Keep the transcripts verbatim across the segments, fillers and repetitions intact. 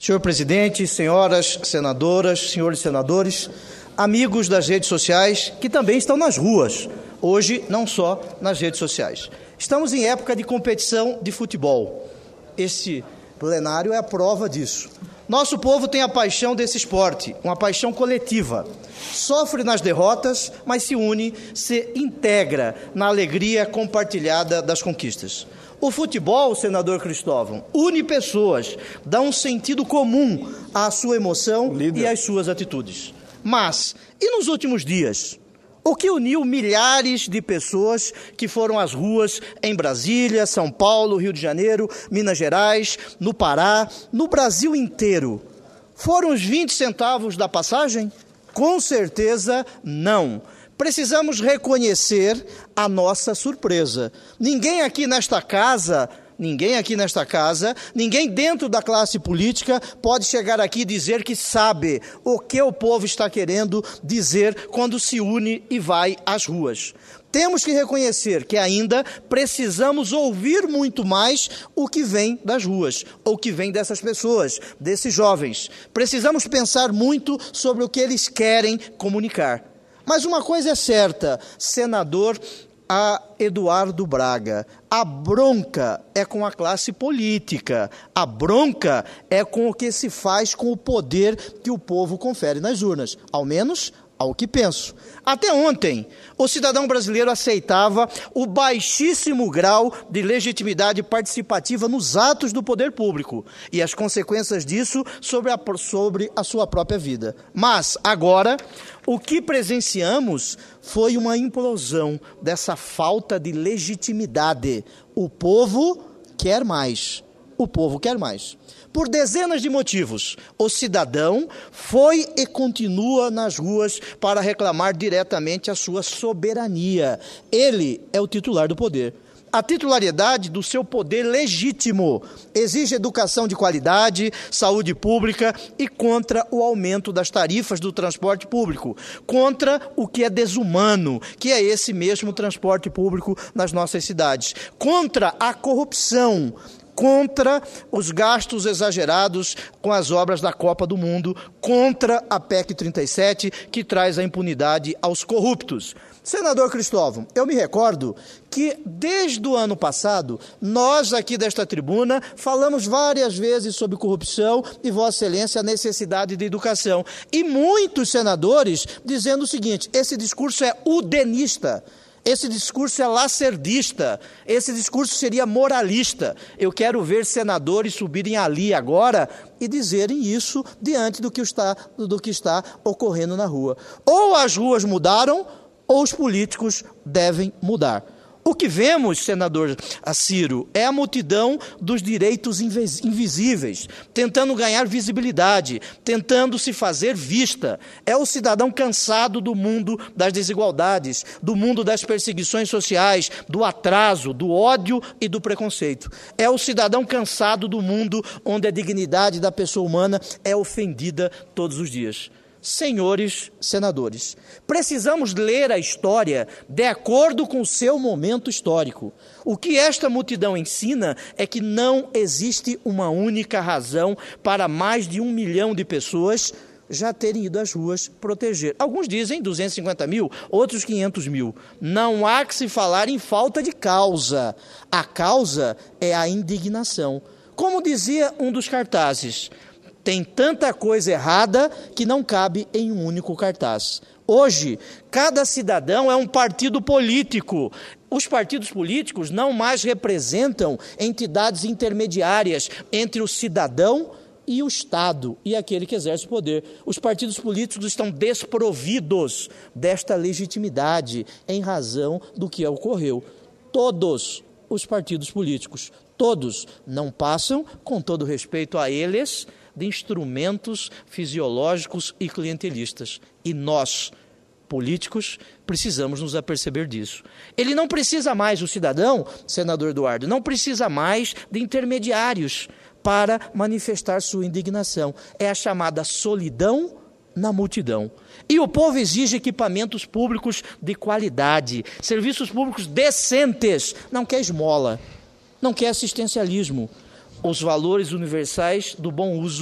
Senhor presidente, senhoras senadoras, senhores senadores, amigos das redes sociais que também estão nas ruas, hoje não só nas redes sociais. Estamos em época de competição de futebol. Este plenário é a prova disso. Nosso povo tem a paixão desse esporte, uma paixão coletiva. Sofre nas derrotas, mas se une, se integra na alegria compartilhada das conquistas. O futebol, senador Cristóvão, une pessoas, dá um sentido comum à sua emoção Líder. e às suas atitudes. Mas, e nos últimos dias? O que uniu milhares de pessoas que foram às ruas em Brasília, São Paulo, Rio de Janeiro, Minas Gerais, no Pará, no Brasil inteiro? Foram os vinte centavos da passagem? Com certeza não. Precisamos reconhecer a nossa surpresa. Ninguém aqui nesta casa, ninguém aqui nesta casa, ninguém dentro da classe política pode chegar aqui e dizer que sabe o que o povo está querendo dizer quando se une e vai às ruas. Temos que reconhecer que ainda precisamos ouvir muito mais o que vem das ruas, ou o que vem dessas pessoas, desses jovens. Precisamos pensar muito sobre o que eles querem comunicar. Mas uma coisa é certa, senador a Eduardo Braga, a bronca é com a classe política, a bronca é com o que se faz com o poder que o povo confere nas urnas, ao menos ao que penso. Até ontem, o cidadão brasileiro aceitava o baixíssimo grau de legitimidade participativa nos atos do poder público e as consequências disso sobre a, sobre a sua própria vida. Mas, agora, o que presenciamos foi uma implosão dessa falta de legitimidade. O povo quer mais. O povo quer mais. Por dezenas de motivos, o cidadão foi e continua nas ruas para reclamar diretamente a sua soberania. Ele é o titular do poder. A titularidade do seu poder legítimo exige educação de qualidade, saúde pública e contra o aumento das tarifas do transporte público, contra o que é desumano, que é esse mesmo transporte público nas nossas cidades, contra a corrupção, contra os gastos exagerados com as obras da Copa do Mundo, contra a P E C trinta e sete, que traz a impunidade aos corruptos. Senador Cristóvão, eu me recordo que desde o ano passado, nós aqui desta tribuna falamos várias vezes sobre corrupção e Vossa Excelência a necessidade de educação. E muitos senadores dizendo o seguinte, esse discurso é udenista. Esse discurso é lacerdista, esse discurso seria moralista. Eu quero ver senadores subirem ali agora e dizerem isso diante do que está, do que está ocorrendo na rua. Ou as ruas mudaram, ou os políticos devem mudar. O que vemos, senador Ciro, é a multidão dos direitos invisíveis, tentando ganhar visibilidade, tentando se fazer vista. É o cidadão cansado do mundo das desigualdades, do mundo das perseguições sociais, do atraso, do ódio e do preconceito. É o cidadão cansado do mundo onde a dignidade da pessoa humana é ofendida todos os dias. Senhores senadores, precisamos ler a história de acordo com o seu momento histórico. O que esta multidão ensina é que não existe uma única razão para mais de um milhão de pessoas já terem ido às ruas proteger. Alguns dizem duzentos e cinquenta mil, outros quinhentos mil. Não há que se falar em falta de causa. A causa é a indignação. Como dizia um dos cartazes, tem tanta coisa errada que não cabe em um único cartaz. Hoje, cada cidadão é um partido político. Os partidos políticos não mais representam entidades intermediárias entre o cidadão e o Estado, e aquele que exerce o poder. Os partidos políticos estão desprovidos desta legitimidade em razão do que ocorreu. Todos os partidos políticos, todos, não passam, com todo respeito a eles, de instrumentos fisiológicos e clientelistas. E nós, políticos, precisamos nos aperceber disso. Ele não precisa mais, o cidadão, senador Eduardo, não precisa mais de intermediários para manifestar sua indignação. É a chamada solidão na multidão. E o povo exige equipamentos públicos de qualidade, serviços públicos decentes, não quer esmola, não quer assistencialismo. Os valores universais do bom uso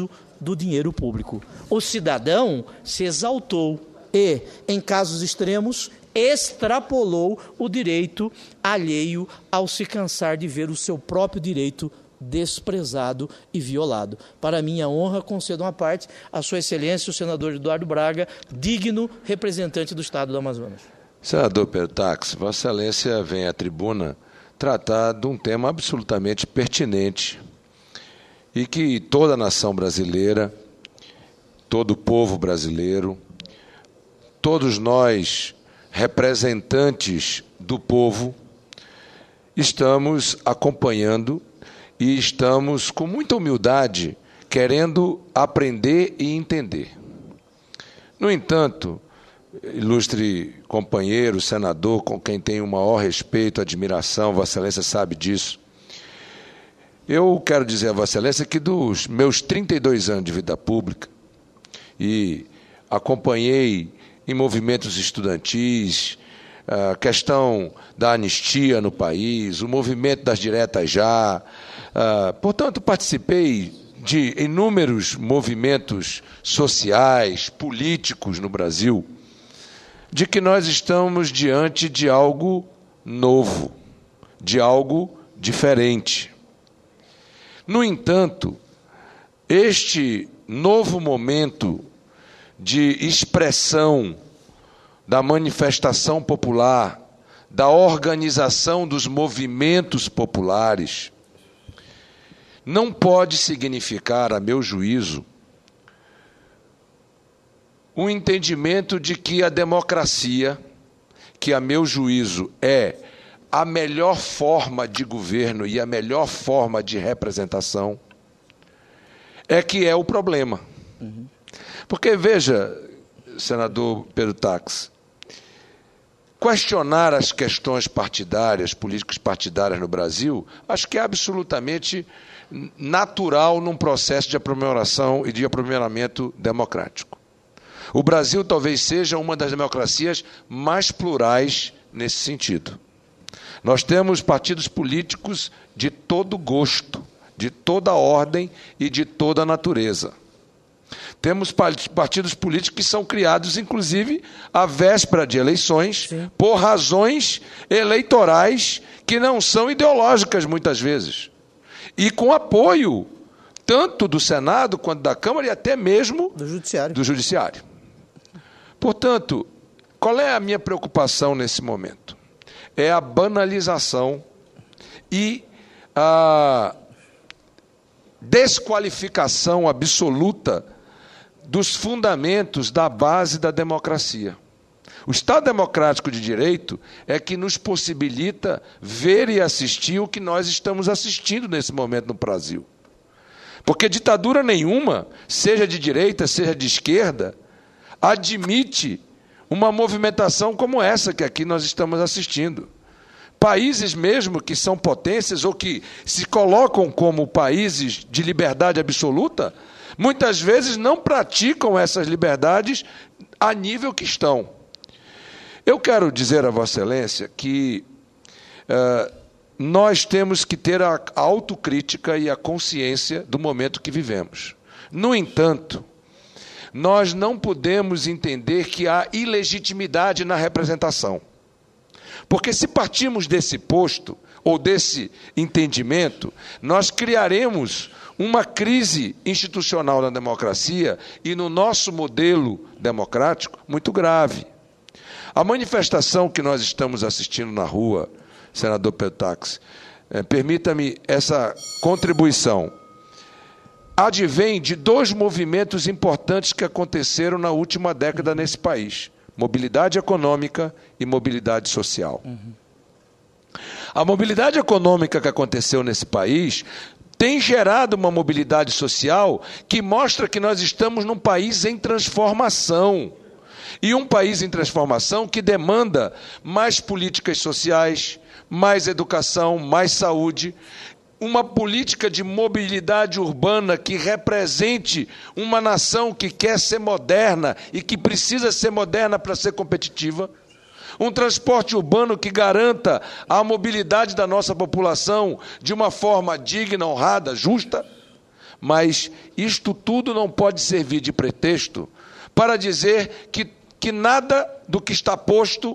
do dinheiro público. O cidadão se exaltou e, em casos extremos, extrapolou o direito alheio ao se cansar de ver o seu próprio direito desprezado e violado. Para minha honra, concedo uma parte a Sua Excelência, o senador Eduardo Braga, digno representante do Estado do Amazonas. Senador Pertax, Vossa Excelência vem à tribuna tratar de um tema absolutamente pertinente e que toda a nação brasileira, todo o povo brasileiro, todos nós, representantes do povo, estamos acompanhando e estamos, com muita humildade, querendo aprender e entender. No entanto, ilustre companheiro, senador, com quem tenho o maior respeito, admiração, Vossa Excelência sabe disso, eu quero dizer a Vossa Excelência que dos meus trinta e dois anos de vida pública, e acompanhei em movimentos estudantis, a questão da anistia no país, o movimento das diretas já, Uh, portanto, participei de inúmeros movimentos sociais, políticos no Brasil, de que nós estamos diante de algo novo, de algo diferente. No entanto, este novo momento de expressão da manifestação popular, da organização dos movimentos populares, não pode significar, a meu juízo, um entendimento de que a democracia, que a meu juízo é a melhor forma de governo e a melhor forma de representação, é que é o problema. Uhum. Porque, veja, senador Pertax, questionar as questões partidárias, políticas partidárias no Brasil, acho que é absolutamente natural num processo de aprimoração e de aprimoramento democrático. O Brasil talvez seja uma das democracias mais plurais nesse sentido. Nós temos partidos políticos de todo gosto, de toda ordem e de toda natureza. Temos partidos políticos que são criados, inclusive, à véspera de eleições, Sim. por razões eleitorais que não são ideológicas, muitas vezes. E com apoio tanto do Senado quanto da Câmara e até mesmo do Judiciário. do Judiciário. Portanto, qual é a minha preocupação nesse momento? É a banalização e a desqualificação absoluta dos fundamentos da base da democracia. O Estado Democrático de Direito é que nos possibilita ver e assistir o que nós estamos assistindo nesse momento no Brasil. Porque ditadura nenhuma, seja de direita, seja de esquerda, admite uma movimentação como essa que aqui nós estamos assistindo. Países mesmo que são potências ou que se colocam como países de liberdade absoluta, muitas vezes não praticam essas liberdades a nível que estão. Eu quero dizer a Vossa Excelência que uh, nós temos que ter a autocrítica e a consciência do momento que vivemos. No entanto, nós não podemos entender que há ilegitimidade na representação. Porque se partirmos desse posto, ou desse entendimento, nós criaremos uma crise institucional na democracia e no nosso modelo democrático muito grave. A manifestação que nós estamos assistindo na rua, senador Pertax, eh, permita-me essa contribuição, advém de dois movimentos importantes que aconteceram na última década nesse país: mobilidade econômica e mobilidade social. Uhum. A mobilidade econômica que aconteceu nesse país tem gerado uma mobilidade social que mostra que nós estamos num país em transformação. E um país em transformação que demanda mais políticas sociais, mais educação, mais saúde, uma política de mobilidade urbana que represente uma nação que quer ser moderna e que precisa ser moderna para ser competitiva. Um transporte urbano que garanta a mobilidade da nossa população de uma forma digna, honrada, justa. Mas isto tudo não pode servir de pretexto para dizer que, que nada do que está posto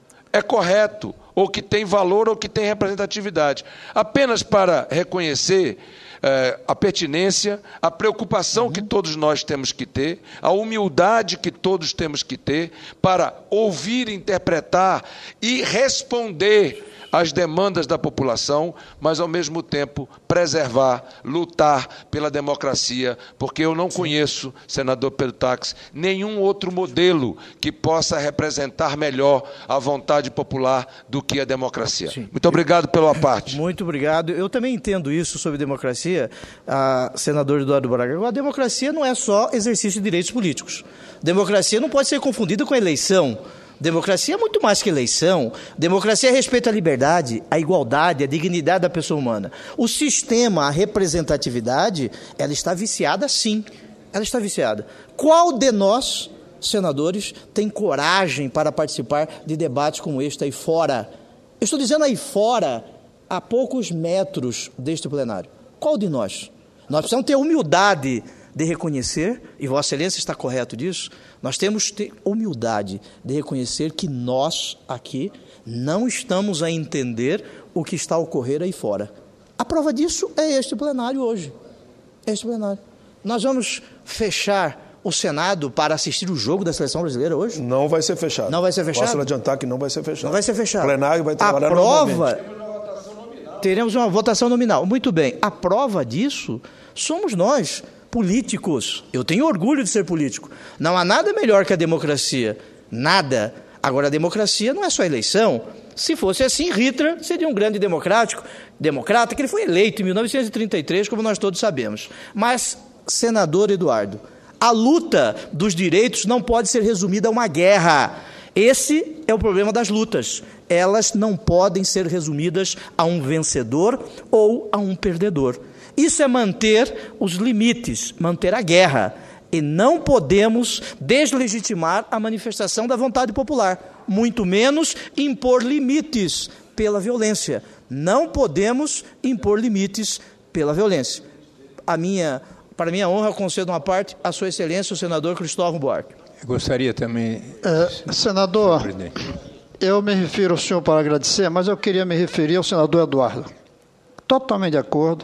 é correto, ou que tem valor, ou que tem representatividade. Apenas para reconhecer eh, a pertinência, a preocupação uhum. que todos nós temos que ter, a humildade que todos temos que ter para ouvir, interpretar e responder às demandas da população, mas, ao mesmo tempo, preservar, lutar pela democracia, porque eu não Sim. conheço, senador Pedro Táxi, nenhum outro modelo que possa representar melhor a vontade popular do que a democracia. Sim. Muito obrigado pela parte. Muito obrigado. Eu também entendo isso sobre democracia, a senador Eduardo Braga. A democracia não é só exercício de direitos políticos. Democracia não pode ser confundida com a eleição. Democracia é muito mais que eleição. Democracia é respeito à liberdade, à igualdade, à dignidade da pessoa humana. O sistema, a representatividade, ela está viciada, sim. Ela está viciada. Qual de nós, senadores, tem coragem para participar de debates como este aí fora? Eu estou dizendo aí fora, a poucos metros deste plenário. Qual de nós? Nós precisamos ter humildade de reconhecer, e Vossa Excelência está correto disso, nós temos que ter humildade de reconhecer que nós, aqui, não estamos a entender o que está a ocorrer aí fora. A prova disso é este plenário hoje. Este plenário. Nós vamos fechar o Senado para assistir o jogo da Seleção Brasileira hoje? Não vai ser fechado. Não vai ser fechado? Posso adiantar que não vai ser fechado. Não vai ser fechado. O plenário vai trabalhar a prova... normalmente. Teremos uma votação nominal. Muito bem. A prova disso somos nós, políticos. Eu tenho orgulho de ser político. Não há nada melhor que a democracia. Nada. Agora, a democracia não é só eleição. Se fosse assim, Hitler seria um grande democrático, democrata, que ele foi eleito em mil novecentos e trinta e três, como nós todos sabemos. Mas, senador Eduardo, a luta dos direitos não pode ser resumida a uma guerra. Esse é o problema das lutas. Elas não podem ser resumidas a um vencedor ou a um perdedor. Isso é manter os limites, manter a guerra. E não podemos deslegitimar a manifestação da vontade popular, muito menos impor limites pela violência. Não podemos impor limites pela violência. A minha, para minha honra, eu concedo uma parte à Sua Excelência, o senador Cristóvão Buarque. Eu gostaria também... É, senador, eu me refiro ao senhor para agradecer, mas eu queria me referir ao senador Eduardo. Totalmente de acordo,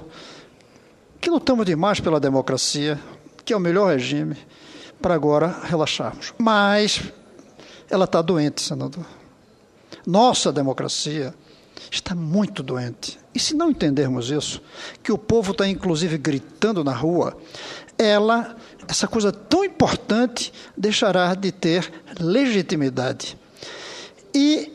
que lutamos demais pela democracia, que é o melhor regime, para agora relaxarmos. Mas ela está doente, senador. Nossa democracia está muito doente. E se não entendermos isso, que o povo está inclusive gritando na rua, ela, essa coisa tão importante, deixará de ter legitimidade. E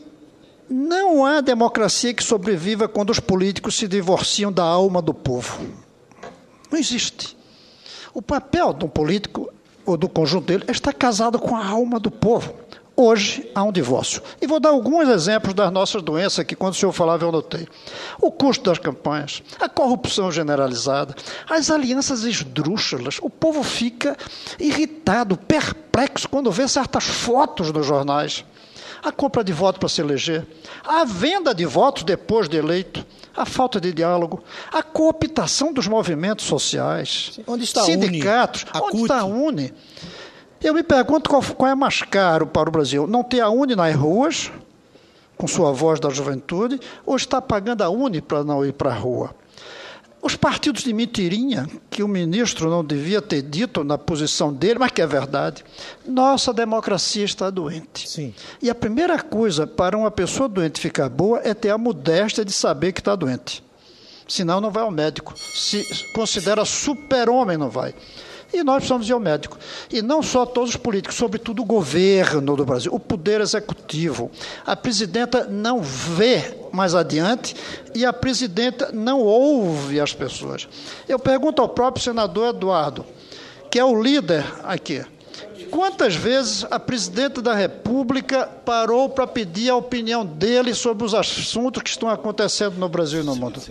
não há democracia que sobreviva quando os políticos se divorciam da alma do povo. Não existe. O papel de um político, ou do conjunto dele, é estar casado com a alma do povo. Hoje há um divórcio. E vou dar alguns exemplos das nossas doenças que, quando o senhor falava, eu notei. O custo das campanhas, a corrupção generalizada, as alianças esdrúxulas. O povo fica irritado, perplexo, quando vê certas fotos nos jornais. A compra de voto para se eleger, a venda de votos depois de eleito, a falta de diálogo, a cooptação dos movimentos sociais, onde está sindicatos, a onde CUT? está a Uni? Eu me pergunto qual, qual é mais caro para o Brasil, não ter a Uni nas ruas, com sua voz da juventude, ou estar pagando a Uni para não ir para a rua? Os partidos de mentirinha, que o ministro não devia ter dito na posição dele, mas que é verdade, nossa democracia está doente. Sim. E a primeira coisa para uma pessoa doente ficar boa é ter a modéstia de saber que está doente. Senão não vai ao médico. Se considera super-homem, não vai. E nós precisamos ir ao médico. E não só todos os políticos, sobretudo o governo do Brasil, o poder executivo. A presidenta não vê mais adiante e a presidenta não ouve as pessoas. Eu pergunto ao próprio senador Eduardo, que é o líder aqui, quantas vezes a presidenta da República parou para pedir a opinião dele sobre os assuntos que estão acontecendo no Brasil e no mundo?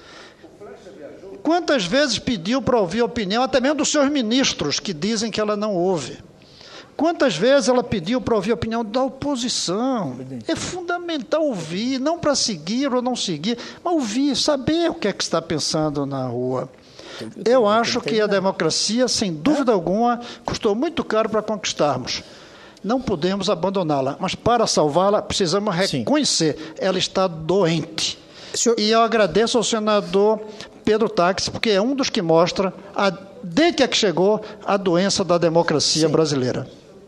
Quantas vezes pediu para ouvir a opinião, até mesmo dos seus ministros, que dizem que ela não ouve? Quantas vezes ela pediu para ouvir a opinião da oposição? É fundamental ouvir, não para seguir ou não seguir, mas ouvir, saber o que é que está pensando na rua. Eu acho que a democracia, sem dúvida alguma, custou muito caro para conquistarmos. Não podemos abandoná-la, mas para salvá-la precisamos reconhecer, Sim. ela está doente. Senhor... E eu agradeço ao senador Pedro Táxi, porque é um dos que mostra, a, desde que chegou, a doença da democracia Sim. brasileira.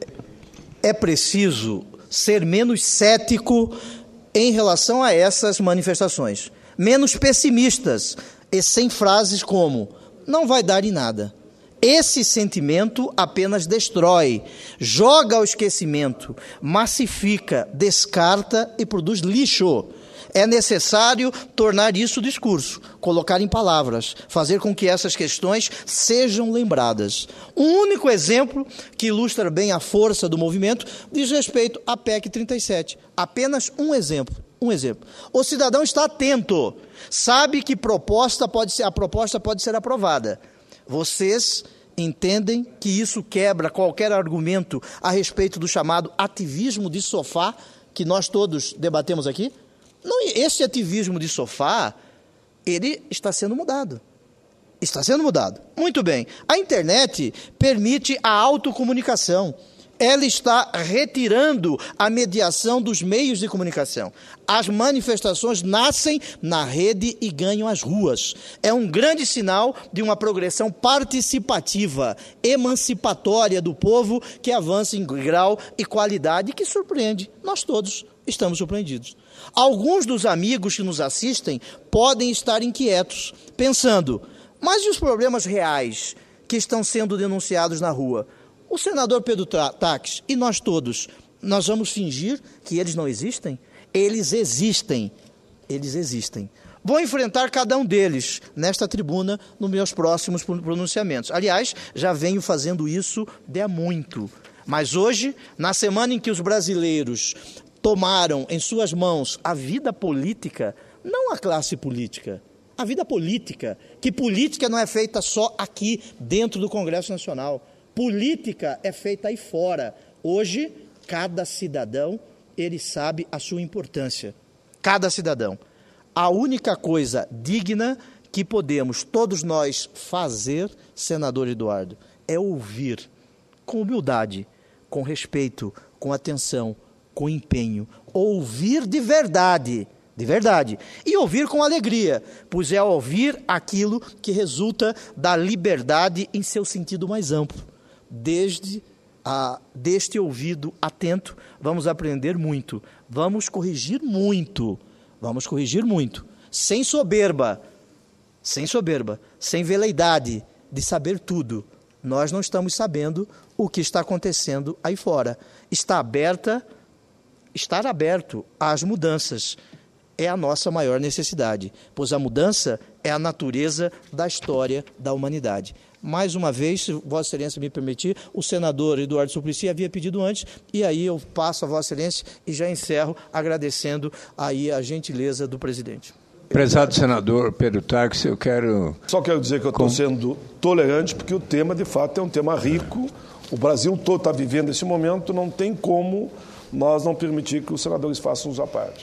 É preciso ser menos cético em relação a essas manifestações, menos pessimistas e sem frases como não vai dar em nada. Esse sentimento apenas destrói, joga ao esquecimento, massifica, descarta e produz lixo. É necessário tornar isso discurso, colocar em palavras, fazer com que essas questões sejam lembradas. Um único exemplo que ilustra bem a força do movimento diz respeito à P E C trinta e sete. Apenas um exemplo. Um exemplo. O cidadão está atento, sabe que proposta pode ser, a proposta pode ser aprovada. Vocês entendem que isso quebra qualquer argumento a respeito do chamado ativismo de sofá que nós todos debatemos aqui? Não, esse ativismo de sofá, ele está sendo mudado. Está sendo mudado. Muito bem. A internet permite a autocomunicação. Ela está retirando a mediação dos meios de comunicação. As manifestações nascem na rede e ganham as ruas. É um grande sinal de uma progressão participativa, emancipatória do povo, que avança em grau e qualidade, que surpreende. Nós todos estamos surpreendidos. Alguns dos amigos que nos assistem podem estar inquietos, pensando, mas e os problemas reais que estão sendo denunciados na rua? O senador Pedro Táxi e nós todos, nós vamos fingir que eles não existem? Eles existem, eles existem. Vou enfrentar cada um deles nesta tribuna nos meus próximos pronunciamentos. Aliás, já venho fazendo isso de há muito. Mas hoje, na semana em que os brasileiros tomaram em suas mãos a vida política, não a classe política, a vida política, que política não é feita só aqui dentro do Congresso Nacional. Política é feita aí fora. Hoje, cada cidadão, ele sabe a sua importância. Cada cidadão. A única coisa digna que podemos, todos nós, fazer, senador Eduardo, é ouvir com humildade, com respeito, com atenção, com empenho. Ouvir de verdade. De verdade. E ouvir com alegria, pois é ouvir aquilo que resulta da liberdade em seu sentido mais amplo. Desde a, deste ouvido atento, vamos aprender muito, vamos corrigir muito, vamos corrigir muito, sem soberba, sem soberba, sem veleidade de saber tudo. Nós não estamos sabendo o que está acontecendo aí fora. Está aberta, estar aberto às mudanças é a nossa maior necessidade, pois a mudança é a natureza da história da humanidade. Mais uma vez, se Vossa Excelência me permitir, o senador Eduardo Suplicy havia pedido antes, e aí eu passo a Vossa Excelência e já encerro agradecendo aí a gentileza do presidente. Prezado senador Pedro Táxi, eu quero... Só quero dizer que eu estou Com... sendo tolerante, porque o tema, de fato, é um tema rico. O Brasil todo está vivendo esse momento, não tem como nós não permitir que os senadores façam uso à parte.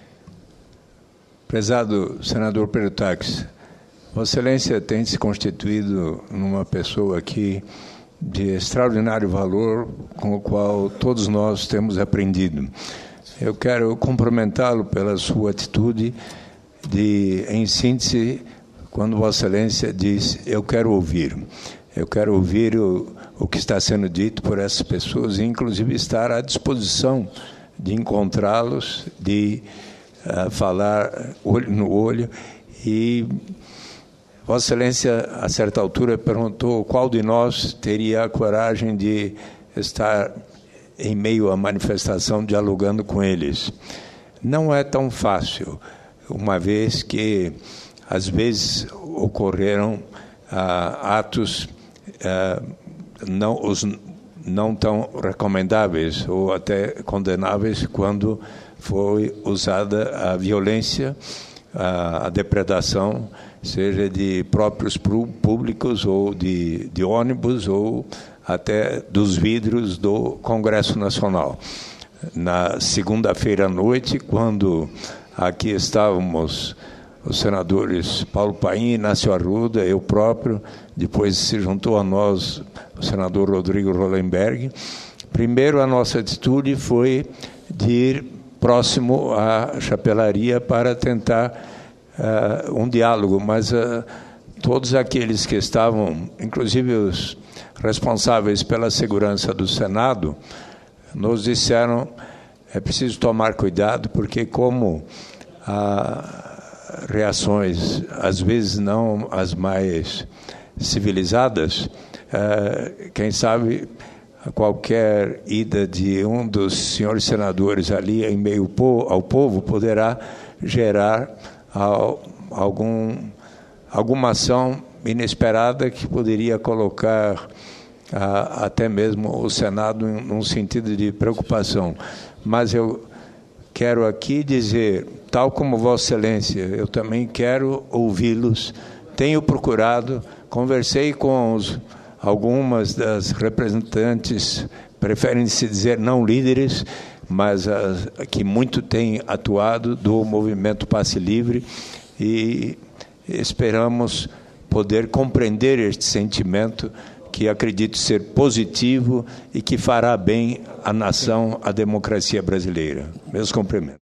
Prezado senador Pedro Táxi, Vossa Excelência tem se constituído numa pessoa aqui de extraordinário valor, com o qual todos nós temos aprendido. Eu quero cumprimentá-lo pela sua atitude de, em síntese, quando Vossa Excelência diz, eu quero ouvir. Eu quero ouvir o, o que está sendo dito por essas pessoas e, inclusive, estar à disposição de encontrá-los, de uh, falar olho no olho. E Vossa Excelência, a certa altura, perguntou qual de nós teria a coragem de estar em meio à manifestação dialogando com eles. Não é tão fácil, uma vez que, às vezes, ocorreram ah, atos ah, não, os, não tão recomendáveis ou até condenáveis quando foi usada a violência, a, a depredação, seja de próprios públicos ou de, de ônibus ou até dos vidros do Congresso Nacional. Na segunda-feira à noite, quando aqui estávamos os senadores Paulo Paim, Inácio Arruda, eu próprio, depois se juntou a nós o senador Rodrigo Rollenberg. Primeiro, a nossa atitude foi de ir próximo à chapelaria para tentar uh, um diálogo, mas uh, todos aqueles que estavam, inclusive os responsáveis pela segurança do Senado, nos disseram: é preciso tomar cuidado, porque como há reações, às vezes não as mais civilizadas, quem sabe qualquer ida de um dos senhores senadores ali em meio ao povo poderá gerar algum, alguma ação inesperada que poderia colocar a, até mesmo o Senado em um sentido de preocupação. Mas eu quero aqui dizer, tal como Vossa Excelência, eu também quero ouvi-los. Tenho procurado, conversei com os, algumas das representantes, preferem se dizer não líderes, mas as, que muito têm atuado do movimento Passe Livre, e esperamos poder compreender este sentimento que acredito ser positivo e que fará bem à nação, à democracia brasileira. Meus cumprimentos.